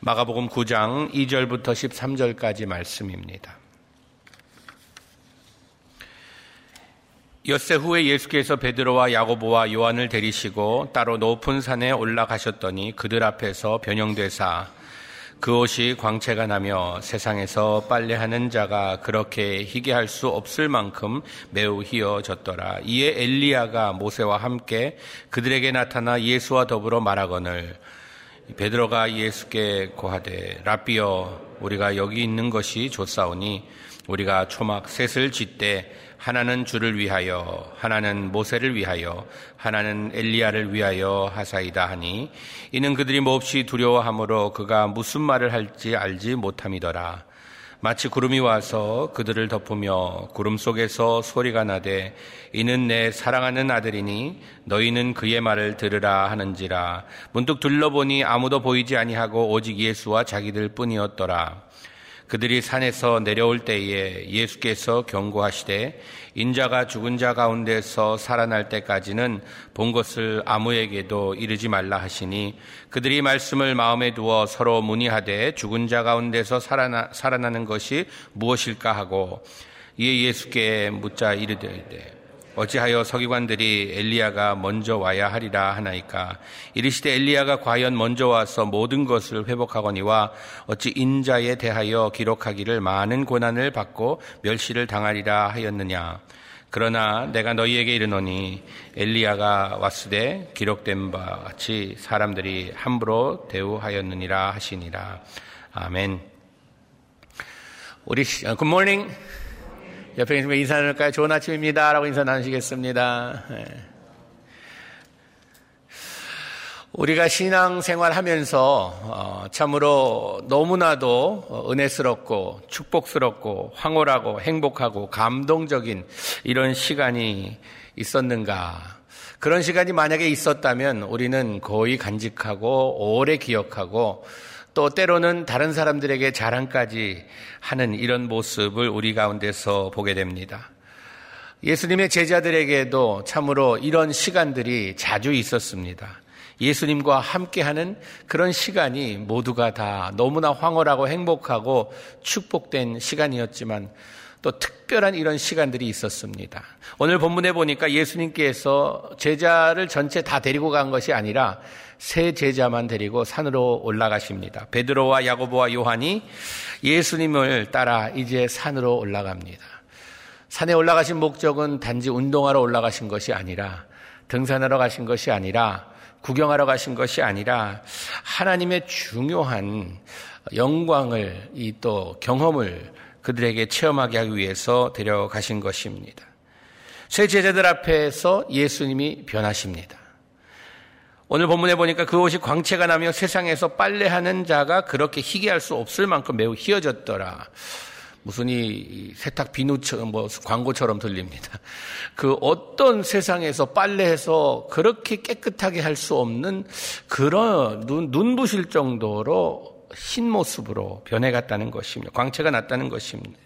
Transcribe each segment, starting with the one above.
마가복음 9장 2절부터 13절까지 말씀입니다. 엿새 후에 예수께서 베드로와 야고보와 요한을 데리시고 따로 높은 산에 올라가셨더니 그들 앞에서 변형되사 그 옷이 광채가 나며 세상에서 빨래하는 자가 그렇게 희게 할 수 없을 만큼 매우 희어졌더라. 이에 엘리야가 모세와 함께 그들에게 나타나 예수와 더불어 말하거늘 베드로가 예수께 고하되 랍비여 우리가 여기 있는 것이 좋사오니 우리가 초막 셋을 짓되 하나는 주를 위하여 하나는 모세를 위하여 하나는 엘리야를 위하여 하사이다 하니 이는 그들이 몹시 두려워하므로 그가 무슨 말을 할지 알지 못함이더라. 마치 구름이 와서 그들을 덮으며 구름 속에서 소리가 나되 이는 내 사랑하는 아들이니 너희는 그의 말을 들으라 하는지라. 문득 둘러보니 아무도 보이지 아니하고 오직 예수와 자기들 뿐이었더라. 그들이 산에서 내려올 때에 예수께서 경고하시되 인자가 죽은 자 가운데서 살아날 때까지는 본 것을 아무에게도 이르지 말라 하시니 그들이 말씀을 마음에 두어 서로 문의하되 죽은 자 가운데서 살아나는 것이 무엇일까 하고 이에 예수께 묻자 이르되 어찌하여 서기관들이 엘리야가 먼저 와야 하리라 하나이까. 이르시되 엘리야가 과연 먼저 와서 모든 것을 회복하거니와 어찌 인자에 대하여 기록하기를 많은 고난을 받고 멸시를 당하리라 하였느냐. 그러나 내가 너희에게 이르노니 엘리야가 왔으되 기록된 바 같이 사람들이 함부로 대우하였느니라 하시니라. 아멘. 우리 Good morning. 옆에 계신 분 인사 나눌까요? 좋은 아침입니다 라고 인사 나누시겠습니다. 우리가 신앙생활 하면서 참으로 너무나도 은혜스럽고 축복스럽고 황홀하고 행복하고 감동적인 이런 시간이 있었는가. 그런 시간이 만약에 있었다면 우리는 거의 간직하고 오래 기억하고 또 때로는 다른 사람들에게 자랑까지 하는 이런 모습을 우리 가운데서 보게 됩니다. 예수님의 제자들에게도 참으로 이런 시간들이 자주 있었습니다. 예수님과 함께하는 그런 시간이 모두가 다 너무나 황홀하고 행복하고 축복된 시간이었지만 또 특별한 이런 시간들이 있었습니다. 오늘 본문에 보니까 예수님께서 제자를 전체 다 데리고 간 것이 아니라 세 제자만 데리고 산으로 올라가십니다. 베드로와 야고보와 요한이 예수님을 따라 이제 산으로 올라갑니다. 산에 올라가신 목적은 단지 운동하러 올라가신 것이 아니라 등산하러 가신 것이 아니라 구경하러 가신 것이 아니라 하나님의 중요한 영광을 또 경험을 그들에게 체험하게 하기 위해서 데려가신 것입니다. 세 제자들 앞에서 예수님이 변하십니다. 오늘 본문에 보니까 그 옷이 광채가 나며 세상에서 빨래하는 자가 그렇게 희게 할 수 없을 만큼 매우 희어졌더라. 무슨 이 세탁 비누처럼 광고처럼 들립니다. 그 어떤 세상에서 빨래해서 그렇게 깨끗하게 할 수 없는 그런 눈부실 정도로 흰 모습으로 변해갔다는 것입니다. 광채가 났다는 것입니다.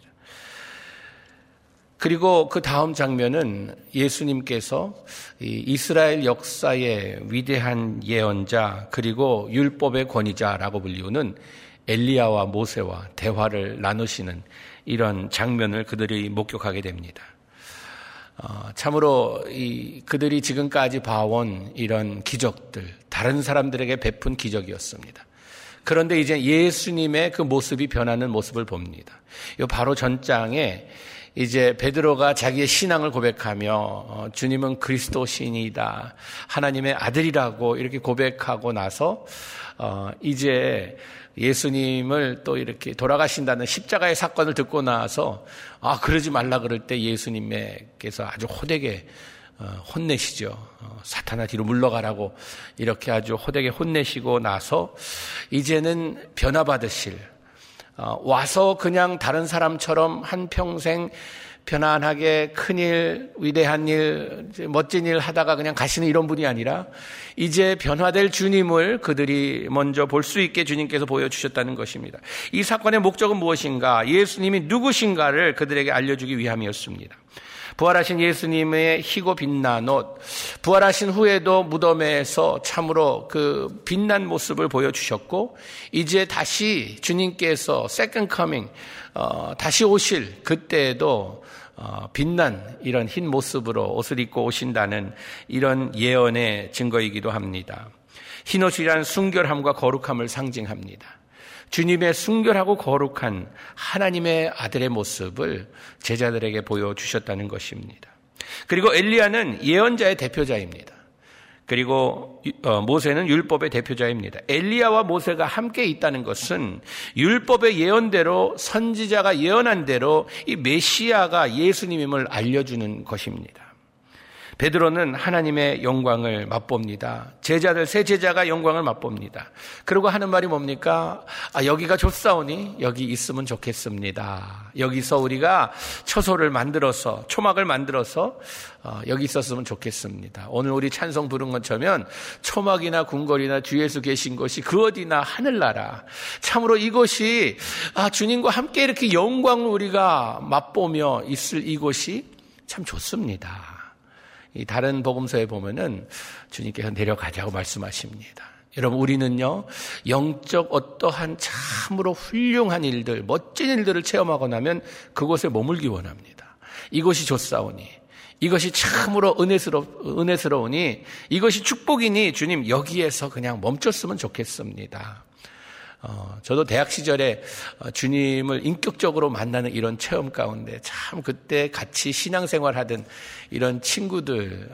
그리고 그 다음 장면은 예수님께서 이스라엘 역사의 위대한 예언자 그리고 율법의 권위자라고 불리우는 엘리야와 모세와 대화를 나누시는 이런 장면을 그들이 목격하게 됩니다. 참으로 그들이 지금까지 봐온 이런 기적들, 다른 사람들에게 베푼 기적이었습니다. 그런데 이제 예수님의 그 모습이 변하는 모습을 봅니다. 이 바로 전장에 이제 베드로가 자기의 신앙을 고백하며 주님은 그리스도신이다, 하나님의 아들이라고 이렇게 고백하고 나서 이제 예수님을 또 이렇게 돌아가신다는 십자가의 사건을 듣고 나서 그러지 말라 그럴 때 예수님께서 아주 호되게 혼내시죠. 사탄아 뒤로 물러가라고 이렇게 아주 호되게 혼내시고 나서 이제는 변화받으실 와서 그냥 다른 사람처럼 한평생 편안하게 큰일, 위대한 일, 멋진 일 하다가 그냥 가시는 이런 분이 아니라 이제 변화될 주님을 그들이 먼저 볼 수 있게 주님께서 보여주셨다는 것입니다. 이 사건의 목적은 무엇인가? 예수님이 누구신가를 그들에게 알려주기 위함이었습니다. 부활하신 예수님의 희고 빛난 옷, 부활하신 후에도 무덤에서 참으로 그 빛난 모습을 보여주셨고, 이제 다시 주님께서 세컨드 커밍, 다시 오실 그때에도 빛난 이런 흰 모습으로 옷을 입고 오신다는 이런 예언의 증거이기도 합니다. 흰옷이란 순결함과 거룩함을 상징합니다. 주님의 순결하고 거룩한 하나님의 아들의 모습을 제자들에게 보여주셨다는 것입니다. 그리고 엘리야는 예언자의 대표자입니다. 그리고 모세는 율법의 대표자입니다. 엘리야와 모세가 함께 있다는 것은 율법의 예언대로 선지자가 예언한 대로 이 메시아가 예수님임을 알려주는 것입니다. 베드로는 하나님의 영광을 맛봅니다. 제자들 세 제자가 영광을 맛봅니다. 그리고 하는 말이 뭡니까? 여기가 좋사오니 여기 있으면 좋겠습니다. 여기서 우리가 처소를 만들어서 초막을 만들어서 여기 있었으면 좋겠습니다. 오늘 우리 찬송 부른 것처럼 초막이나 궁궐이나 주 예수 계신 곳이 그 어디나 하늘나라. 참으로 이곳이 주님과 함께 이렇게 영광을 우리가 맛보며 있을 이곳이 참 좋습니다. 이 다른 복음서에 보면은 주님께서 내려가자고 말씀하십니다. 여러분, 우리는요, 영적 어떠한 참으로 훌륭한 일들, 멋진 일들을 체험하고 나면 그곳에 머물기 원합니다. 이곳이 좋사오니, 이것이 참으로 은혜스러우니, 이것이 축복이니 주님 여기에서 그냥 멈췄으면 좋겠습니다. 저도 대학 시절에 주님을 인격적으로 만나는 이런 체험 가운데 참 그때 같이 신앙생활하던 이런 친구들,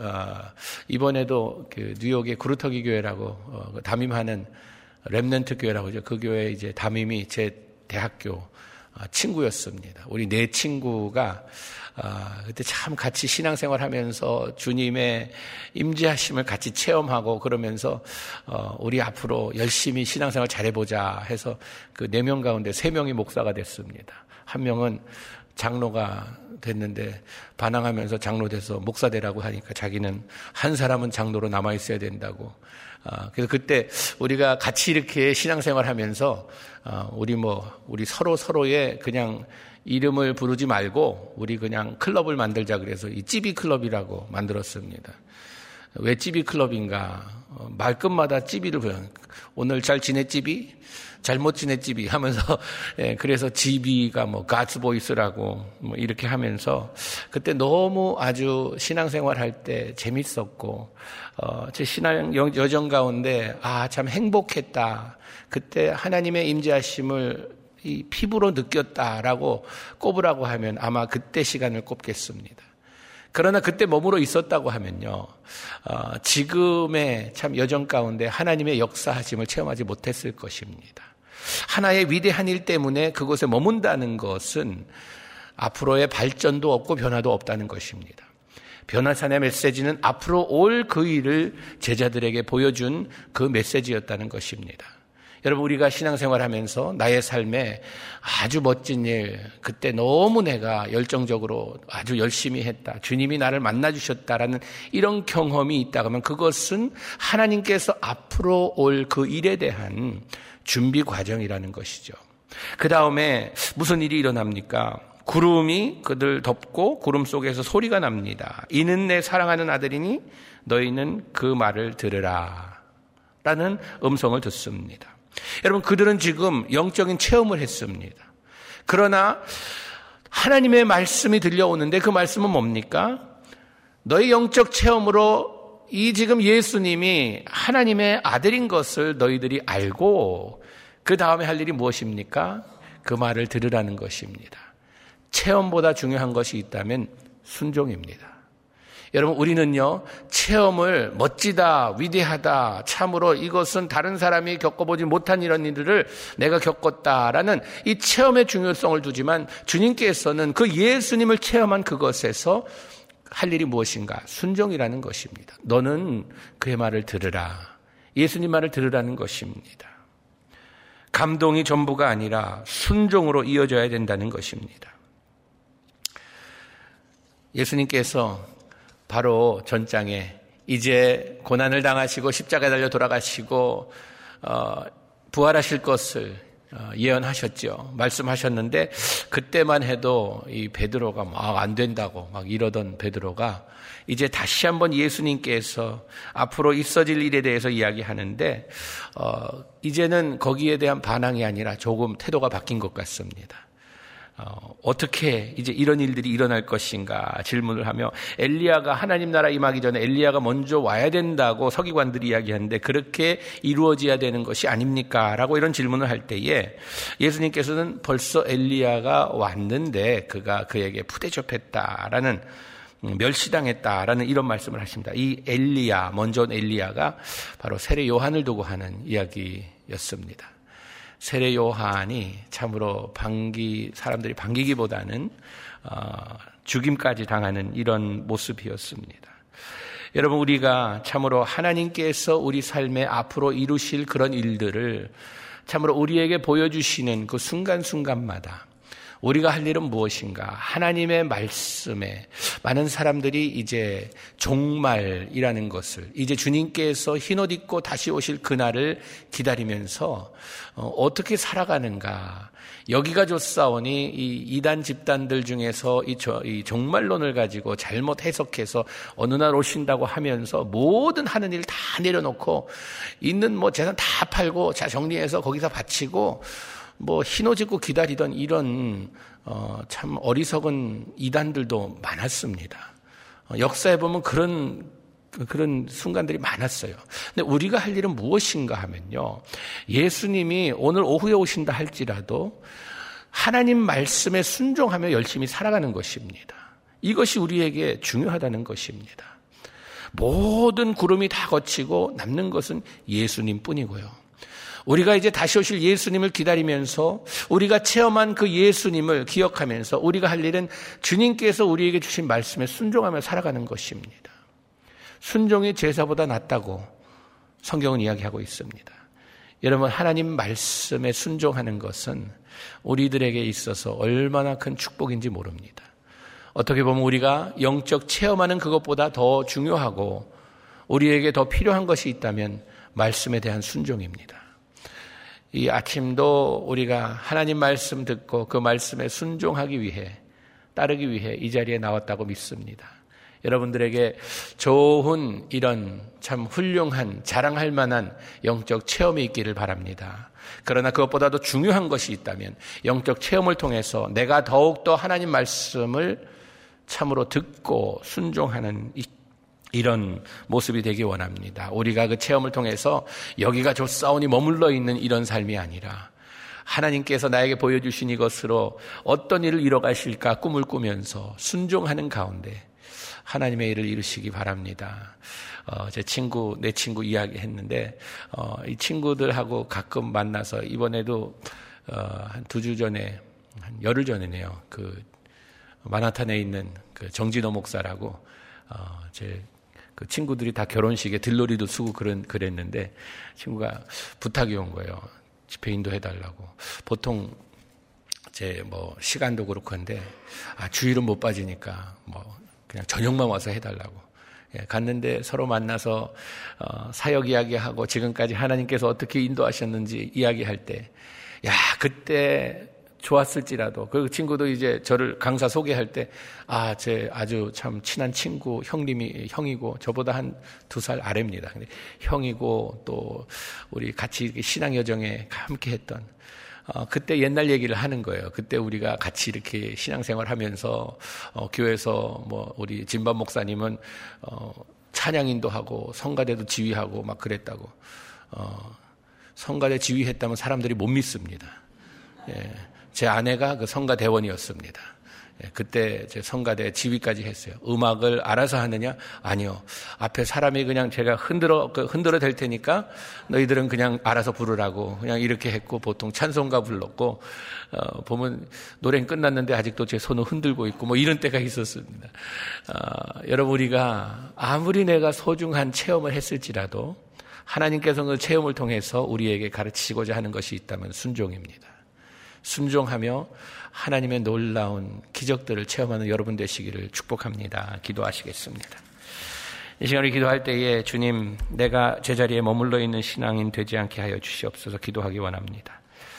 이번에도 그 뉴욕의 구루터기 교회라고 담임하는 렘넌트 교회라고 하죠. 그 교회 이제 담임이 제 대학교 친구였습니다. 우리 네 친구가 그때 참 같이 신앙생활 하면서 주님의 임재하심을 같이 체험하고 그러면서 우리 앞으로 열심히 신앙생활 잘해보자 해서 그 4명 가운데 3명이 목사가 됐습니다. 한 명은 장로가 됐는데 반항하면서 장로 돼서 목사 되라고 하니까 자기는 한 사람은 장로로 남아있어야 된다고. 그래서 그때 우리가 같이 이렇게 신앙생활 하면서 우리 서로의 그냥 이름을 부르지 말고 우리 그냥 클럽을 만들자 그래서 이 찌비 클럽이라고 만들었습니다. 왜 찌비 클럽인가? 말끝마다 찌비를 부르는. 오늘 잘 지냈찌비? 잘못 지냈찌비? 하면서 그래서 지비가 God's Voice라고 이렇게 하면서 그때 너무 아주 신앙생활 할 때 재밌었고 제 신앙 여정 가운데 참 행복했다. 그때 하나님의 임재하심을 이 피부로 느꼈다라고 꼽으라고 하면 아마 그때 시간을 꼽겠습니다. 그러나 그때 머물러 있었다고 하면요, 지금의 참 여정 가운데 하나님의 역사하심을 체험하지 못했을 것입니다. 하나의 위대한 일 때문에 그곳에 머문다는 것은 앞으로의 발전도 없고 변화도 없다는 것입니다. 변화산의 메시지는 앞으로 올 그 일을 제자들에게 보여준 그 메시지였다는 것입니다. 여러분, 우리가 신앙생활하면서 나의 삶에 아주 멋진 일, 그때 너무 내가 열정적으로 아주 열심히 했다, 주님이 나를 만나주셨다라는 이런 경험이 있다고 하면 그것은 하나님께서 앞으로 올 그 일에 대한 준비 과정이라는 것이죠. 그 다음에 무슨 일이 일어납니까? 구름이 그들 덮고 구름 속에서 소리가 납니다. 이는 내 사랑하는 아들이니 너희는 그 말을 들으라 라는 음성을 듣습니다. 여러분, 그들은 지금 영적인 체험을 했습니다. 그러나 하나님의 말씀이 들려오는데 그 말씀은 뭡니까? 너희 영적 체험으로 이 지금 예수님이 하나님의 아들인 것을 너희들이 알고 그 다음에 할 일이 무엇입니까? 그 말을 들으라는 것입니다. 체험보다 중요한 것이 있다면 순종입니다. 여러분, 우리는요, 체험을 멋지다, 위대하다, 참으로 이것은 다른 사람이 겪어보지 못한 이런 일들을 내가 겪었다라는 이 체험의 중요성을 두지만 주님께서는 그 예수님을 체험한 그것에서 할 일이 무엇인가? 순종이라는 것입니다. 너는 그의 말을 들으라. 예수님 말을 들으라는 것입니다. 감동이 전부가 아니라 순종으로 이어져야 된다는 것입니다. 예수님께서 바로 전장에 이제 고난을 당하시고 십자가에 달려 돌아가시고 부활하실 것을 예언하셨죠. 말씀하셨는데 그때만 해도 이 베드로가 막 안 된다고 막 이러던 베드로가 이제 다시 한번 예수님께서 앞으로 있어질 일에 대해서 이야기하는데 이제는 거기에 대한 반항이 아니라 조금 태도가 바뀐 것 같습니다. 어떻게 이제 이런 일들이 일어날 것인가 질문을 하며 엘리야가 하나님 나라 임하기 전에 엘리야가 먼저 와야 된다고 서기관들이 이야기하는데 그렇게 이루어져야 되는 것이 아닙니까? 라고 이런 질문을 할 때에 예수님께서는 벌써 엘리야가 왔는데 그가 그에게 푸대접했다라는 멸시당했다라는 이런 말씀을 하십니다. 이 엘리야, 먼저 온 엘리야가 바로 세례 요한을 두고 하는 이야기였습니다. 세례 요한이 참으로 사람들이 반기기보다는 죽임까지 당하는 이런 모습이었습니다. 여러분, 우리가 참으로 하나님께서 우리 삶에 앞으로 이루실 그런 일들을 참으로 우리에게 보여주시는 그 순간순간마다 우리가 할 일은 무엇인가? 하나님의 말씀에 많은 사람들이 이제 종말이라는 것을, 이제 주님께서 흰옷 입고 다시 오실 그날을 기다리면서 어떻게 살아가는가? 여기가 좋사오니 이 이단 집단들 중에서 이 종말론을 가지고 잘못 해석해서 어느 날 오신다고 하면서 모든 하는 일 다 내려놓고 있는 재산 다 팔고 자 정리해서 거기서 바치고 흰옷 입고 기다리던 이런 참 어리석은 이단들도 많았습니다. 역사에 보면 그런 순간들이 많았어요. 근데 우리가 할 일은 무엇인가 하면요, 예수님이 오늘 오후에 오신다 할지라도 하나님 말씀에 순종하며 열심히 살아가는 것입니다. 이것이 우리에게 중요하다는 것입니다. 모든 구름이 다 거치고 남는 것은 예수님 뿐이고요. 우리가 이제 다시 오실 예수님을 기다리면서 우리가 체험한 그 예수님을 기억하면서 우리가 할 일은 주님께서 우리에게 주신 말씀에 순종하며 살아가는 것입니다. 순종이 제사보다 낫다고 성경은 이야기하고 있습니다. 여러분, 하나님 말씀에 순종하는 것은 우리들에게 있어서 얼마나 큰 축복인지 모릅니다. 어떻게 보면 우리가 영적 체험하는 그것보다 더 중요하고 우리에게 더 필요한 것이 있다면 말씀에 대한 순종입니다. 이 아침도 우리가 하나님 말씀 듣고 그 말씀에 순종하기 위해, 따르기 위해 이 자리에 나왔다고 믿습니다. 여러분들에게 좋은 이런 참 훌륭한 자랑할 만한 영적 체험이 있기를 바랍니다. 그러나 그것보다도 중요한 것이 있다면 영적 체험을 통해서 내가 더욱더 하나님 말씀을 참으로 듣고 순종하는 이런 모습이 되기 원합니다. 우리가 그 체험을 통해서 여기가 좋사오니 머물러 있는 이런 삶이 아니라 하나님께서 나에게 보여주신 이것으로 어떤 일을 이뤄가실까 꿈을 꾸면서 순종하는 가운데 하나님의 일을 이루시기 바랍니다. 내 친구 이야기했는데 이 친구들하고 가끔 만나서 이번에도 한 2주 전에, 한 열흘 전이네요. 그 마나탄에 있는 그 정진호 목사라고 그 친구들이 다 결혼식에 들놀이도 쓰고 그랬는데 친구가 부탁이 온 거예요. 집회 인도해달라고. 보통 시간도 그렇고 한데 주일은 못 빠지니까 그냥 저녁만 와서 해달라고. 갔는데 서로 만나서 사역 이야기하고 지금까지 하나님께서 어떻게 인도하셨는지 이야기할 때, 그때 좋았을지라도 그 친구도 이제 저를 강사 소개할 때 제 아주 참 친한 친구 형이고 저보다 한 2살 아래입니다. 근데 형이고 또 우리 같이 신앙 여정에 함께 했던 그때 옛날 얘기를 하는 거예요. 그때 우리가 같이 이렇게 신앙생활 하면서 교회에서 우리 진반 목사님은 찬양인도 하고 성가대도 지휘하고 막 그랬다고. 성가대 지휘했다면 사람들이 못 믿습니다. 제 아내가 그 성가대원이었습니다. 그때 제 성가대 지휘까지 했어요. 음악을 알아서 하느냐? 아니요. 앞에 사람이 그냥 제가 흔들어 댈 테니까 너희들은 그냥 알아서 부르라고 그냥 이렇게 했고, 보통 찬송가 불렀고, 보면 노래는 끝났는데 아직도 제 손을 흔들고 있고 이런 때가 있었습니다. 여러분, 우리가 아무리 내가 소중한 체험을 했을지라도 하나님께서는 그 체험을 통해서 우리에게 가르치시고자 하는 것이 있다면 순종입니다. 순종하며 하나님의 놀라운 기적들을 체험하는 여러분 되시기를 축복합니다. 기도하시겠습니다. 이 시간에 기도할 때에 주님, 내가 제자리에 머물러 있는 신앙인 되지 않게 하여 주시옵소서 기도하기 원합니다.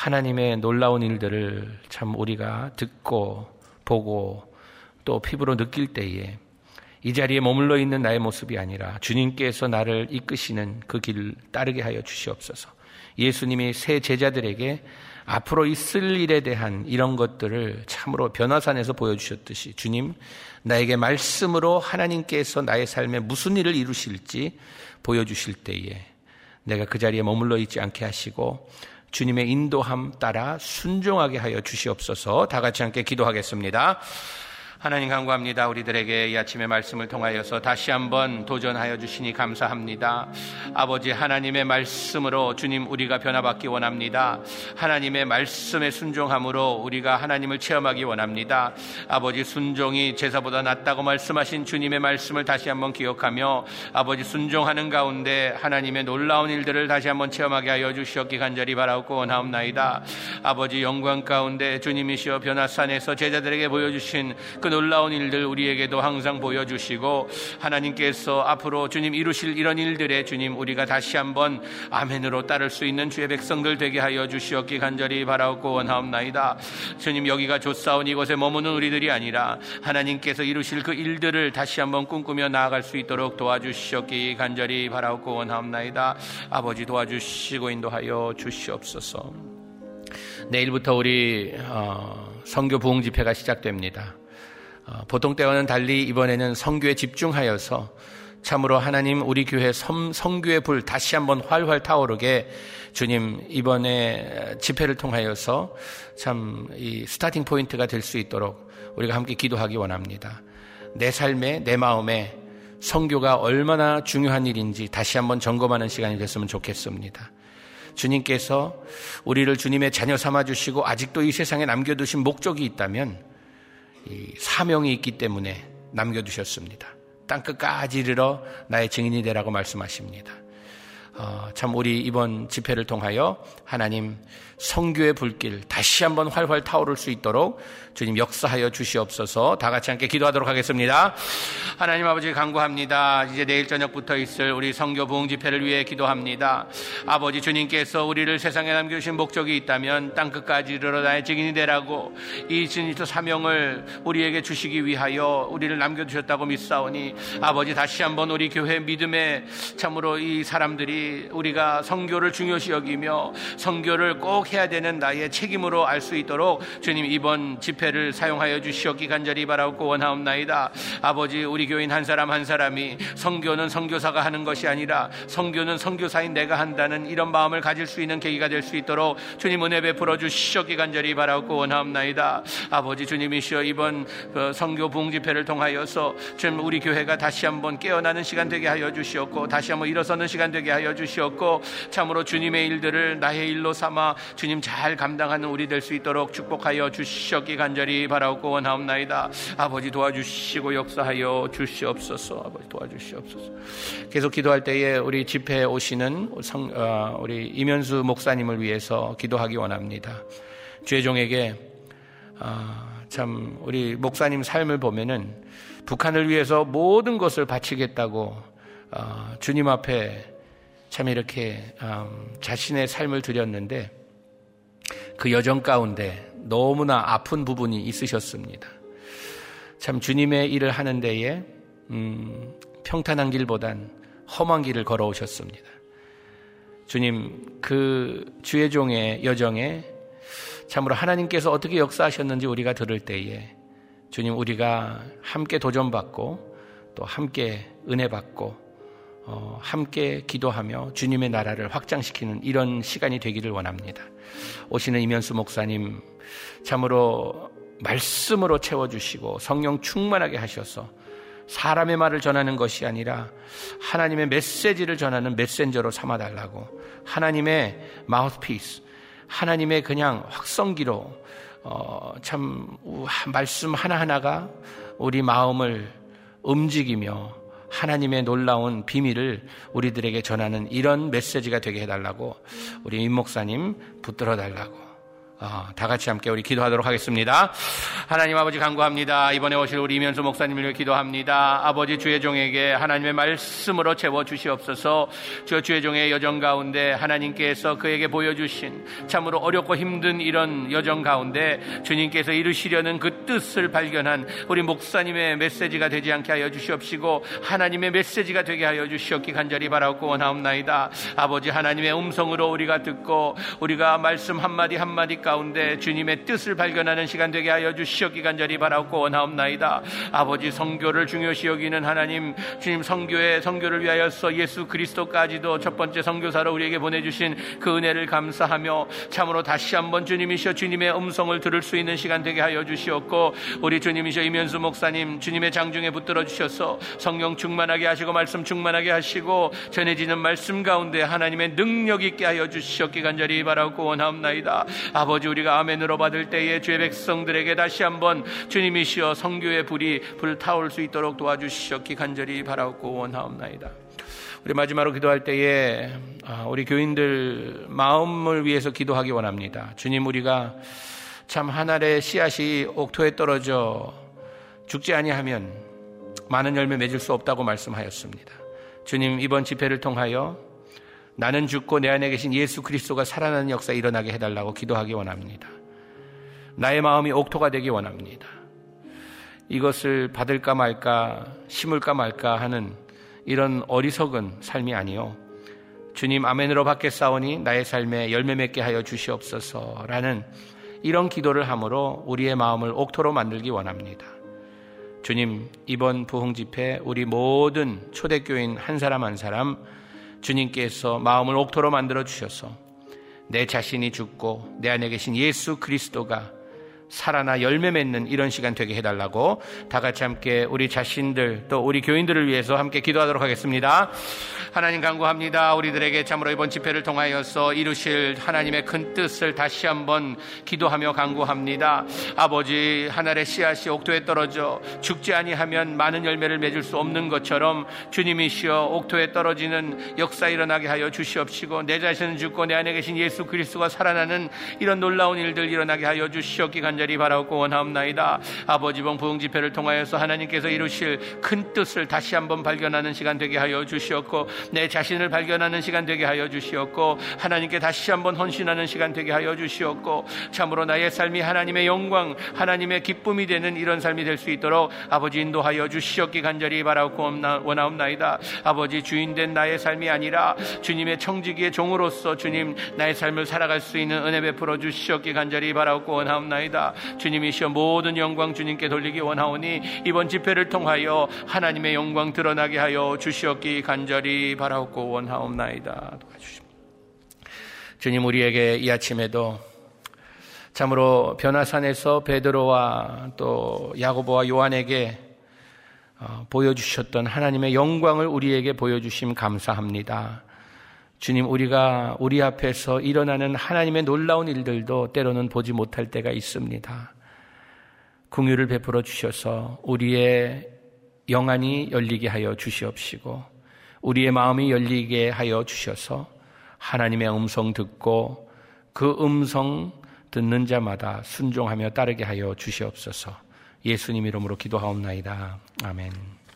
하나님의 놀라운 일들을 참 우리가 듣고 보고 또 피부로 느낄 때에 이 자리에 머물러 있는 나의 모습이 아니라 주님께서 나를 이끄시는 그 길을 따르게 하여 주시옵소서. 예수님이 새 제자들에게 앞으로 있을 일에 대한 이런 것들을 참으로 변화산에서 보여주셨듯이 주님, 나에게 말씀으로 하나님께서 나의 삶에 무슨 일을 이루실지 보여주실 때에 내가 그 자리에 머물러 있지 않게 하시고 주님의 인도함 따라 순종하게 하여 주시옵소서. 다 같이 함께 기도하겠습니다. 하나님 간구합니다. 우리들에게 이 아침의 말씀을 통하여서 다시 한번 도전하여 주시니 감사합니다. 아버지, 하나님의 말씀으로 주님, 우리가 변화받기 원합니다. 하나님의 말씀에 순종함으로 우리가 하나님을 체험하기 원합니다. 아버지, 순종이 제사보다 낫다고 말씀하신 주님의 말씀을 다시 한번 기억하며 아버지, 순종하는 가운데 하나님의 놀라운 일들을 다시 한번 체험하게 하여 주시옵기 간절히 바라고 원하옵나이다. 아버지, 영광 가운데 주님이시여 변화산에서 제자들에게 보여주신 그 놀라운 일들 우리에게도 항상 보여주시고 하나님께서 앞으로 주님 이루실 이런 일들에 주님, 우리가 다시 한번 아멘으로 따를 수 있는 주의 백성들 되게 하여 주시옵기 간절히 바라고 원하옵나이다. 주님, 여기가 좋사온 이곳에 머무는 우리들이 아니라 하나님께서 이루실 그 일들을 다시 한번 꿈꾸며 나아갈 수 있도록 도와주시옵기 간절히 바라고 원하옵나이다. 아버지, 도와주시고 인도하여 주시옵소서. 내일부터 우리 선교 부흥 집회가 시작됩니다. 보통 때와는 달리 이번에는 선교에 집중하여서 참으로 하나님, 우리 교회 선교의 불 다시 한번 활활 타오르게 주님, 이번에 집회를 통하여서 참 이 스타팅 포인트가 될 수 있도록 우리가 함께 기도하기 원합니다. 내 삶에, 내 마음에 선교가 얼마나 중요한 일인지 다시 한번 점검하는 시간이 됐으면 좋겠습니다. 주님께서 우리를 주님의 자녀 삼아주시고 아직도 이 세상에 남겨두신 목적이 있다면 이 사명이 있기 때문에 남겨두셨습니다. 땅끝까지 이르러 나의 증인이 되라고 말씀하십니다. 참 우리 이번 집회를 통하여 하나님 선교의 불길 다시 한번 활활 타오를 수 있도록 주님 역사하여 주시옵소서. 다 같이 함께 기도하도록 하겠습니다. 하나님 아버지, 간구합니다. 이제 내일 저녁부터 있을 우리 선교 부흥 집회를 위해 기도합니다. 아버지, 주님께서 우리를 세상에 남겨주신 목적이 있다면 땅끝까지 이르러 나의 증인이 되라고 이 진리도 사명을 우리에게 주시기 위하여 우리를 남겨주셨다고 믿사오니 아버지, 다시 한번 우리 교회 믿음에 참으로 이 사람들이 우리가 선교를 중요시 여기며 선교를 꼭 해야 되는 나의 책임으로 알 수 있도록 주님, 이번 집회를 사용하여 주시옵기 간절히 바라고 원하옵나이다. 아버지, 우리 교인 한 사람 한 사람이 선교는 선교사가 하는 것이 아니라 선교는 선교사인 내가 한다는 이런 마음을 가질 수 있는 계기가 될 수 있도록 주님 은혜 베풀어 주시옵기 간절히 바라고 원하옵나이다. 아버지, 주님이시여 이번 선교 부흥 집회를 통하여서 주님, 우리 교회가 다시 한번 깨어나는 시간 되게 하여 주시옵고 다시 한번 일어서는 시간 되게 하여 주시옵고 참으로 주님의 일들을 나의 일로 삼아 주님 잘 감당하는 우리 될 수 있도록 축복하여 주시옵기 간절히 바라고 원하옵나이다. 아버지, 도와주시고 역사하여 주시옵소서. 아버지, 도와주시옵소서. 계속 기도할 때에 우리 집회에 오시는 우리 이면수 목사님을 위해서 기도하기 원합니다. 주의 종에게 참 우리 목사님 삶을 보면은 북한을 위해서 모든 것을 바치겠다고 주님 앞에 참 이렇게 자신의 삶을 드렸는데 그 여정 가운데 너무나 아픈 부분이 있으셨습니다. 참 주님의 일을 하는 데에 평탄한 길보단 험한 길을 걸어오셨습니다. 주님, 그 주의 종의 여정에 참으로 하나님께서 어떻게 역사하셨는지 우리가 들을 때에 주님, 우리가 함께 도전받고 또 함께 은혜받고 함께 기도하며 주님의 나라를 확장시키는 이런 시간이 되기를 원합니다. 오시는 이면수 목사님, 참으로 말씀으로 채워주시고 성령 충만하게 하셔서 사람의 말을 전하는 것이 아니라 하나님의 메시지를 전하는 메신저로 삼아달라고, 하나님의 마우스피스, 하나님의 그냥 확성기로 참 말씀 하나하나가 우리 마음을 움직이며 하나님의 놀라운 비밀을 우리들에게 전하는 이런 메시지가 되게 해달라고 우리 임 목사님 붙들어 달라고 다 같이 함께 우리 기도하도록 하겠습니다. 하나님 아버지 간구합니다. 이번에 오실 우리 이면수 목사님을 위해 기도합니다. 아버지 주의 종에게 하나님의 말씀으로 채워주시옵소서. 주의 종의 여정 가운데 하나님께서 그에게 보여주신 참으로 어렵고 힘든 이런 여정 가운데 주님께서 이루시려는 그 뜻을 발견한 우리 목사님의 메시지가 되지 않게 하여 주시옵시고 하나님의 메시지가 되게 하여 주시옵기 간절히 바라고 원하옵나이다. 아버지 하나님의 음성으로 우리가 듣고 우리가 말씀 한마디 한마디 가운데 주님의 뜻을 발견하는 시간 되게 하여 주시옵기 간절히 바라고 원하옵나이다. 아버지 선교를 중요시 여기는 하나님, 주님 선교를 위하여서 예수 그리스도까지도 첫 번째 선교사로 우리에게 보내주신 그 은혜를 감사하며 참으로 다시 한번 주님이시여 주님의 음성을 들을 수 있는 시간 되게 하여 주시옵고 우리 주님이시여 이면수 목사님 주님의 장중에 붙들어 주셔서 성령 충만하게 하시고 말씀 충만하게 하시고 전해지는 말씀 가운데 하나님의 능력 있게 하여 주시옵기 간절히 바라고 원하옵나이다. 아버지 우리가 아멘으로 받을 때에 주의 백성들에게 다시 한번 주님이시여 성교의 불이 불타올 수 있도록 도와주시옵기 간절히 바라고 원하옵나이다. 우리 마지막으로 기도할 때에 우리 교인들 마음을 위해서 기도하기 원합니다. 주님, 우리가 참 한 알의 씨앗이 옥토에 떨어져 죽지 아니하면 많은 열매 맺을 수 없다고 말씀하였습니다. 주님, 이번 집회를 통하여 나는 죽고 내 안에 계신 예수 그리스도가 살아나는 역사 일어나게 해달라고 기도하기 원합니다. 나의 마음이 옥토가 되기 원합니다. 이것을 받을까 말까 심을까 말까 하는 이런 어리석은 삶이 아니요 주님 아멘으로 받겠사오니 나의 삶에 열매 맺게 하여 주시옵소서라는 이런 기도를 함으로 우리의 마음을 옥토로 만들기 원합니다. 주님, 이번 부흥 집회 우리 모든 초대교인 한 사람 한 사람 주님께서 마음을 옥토로 만들어 주셔서 내 자신이 죽고 내 안에 계신 예수 그리스도가 살아나 열매 맺는 이런 시간 되게 해달라고 다 같이 함께 우리 자신들 또 우리 교인들을 위해서 함께 기도하도록 하겠습니다. 하나님 간구합니다. 우리들에게 참으로 이번 집회를 통하여서 이루실 하나님의 큰 뜻을 다시 한번 기도하며 간구합니다. 아버지, 하늘의 씨앗이 옥토에 떨어져 죽지 아니하면 많은 열매를 맺을 수 없는 것처럼 주님이시여 옥토에 떨어지는 역사 일어나게 하여 주시옵시고 내 자신은 죽고 내 안에 계신 예수 그리스도가 살아나는 이런 놀라운 일들 일어나게 하여 주시옵기 간절히 바라고 원하옵나이다. 아버지, 이번 부흥 집회를 통하여서 하나님께서 이루실 큰 뜻을 다시 한번 발견하는 시간 되게 하여 주시옵고 내 자신을 발견하는 시간 되게 하여 주시옵고 하나님께 다시 한번 헌신하는 시간 되게 하여 주시옵고 참으로 나의 삶이 하나님의 영광 하나님의 기쁨이 되는 이런 삶이 될 수 있도록 아버지 인도하여 주시옵기 간절히 바라고 원하옵나이다. 아버지, 주인된 나의 삶이 아니라 주님의 청지기의 종으로서 주님 나의 삶을 살아갈 수 있는 은혜 베풀어 주시옵기 간절히 바라고 원하옵나이다. 주님이시여 모든 영광 주님께 돌리기 원하오니 이번 집회를 통하여 하나님의 영광 드러나게 하여 주시옵기 간절히 바라옵고 원하옵나이다. 도와주십니다. 주님, 우리에게 이 아침에도 참으로 변화산에서 베드로와 또 야고보와 요한에게 보여주셨던 하나님의 영광을 우리에게 보여주심 감사합니다. 주님, 우리가 우리 앞에서 일어나는 하나님의 놀라운 일들도 때로는 보지 못할 때가 있습니다. 긍휼을 베풀어 주셔서 우리의 영안이 열리게 하여 주시옵시고 우리의 마음이 열리게 하여 주셔서 하나님의 음성 듣고 그 음성 듣는 자마다 순종하며 따르게 하여 주시옵소서. 예수님 이름으로 기도하옵나이다. 아멘.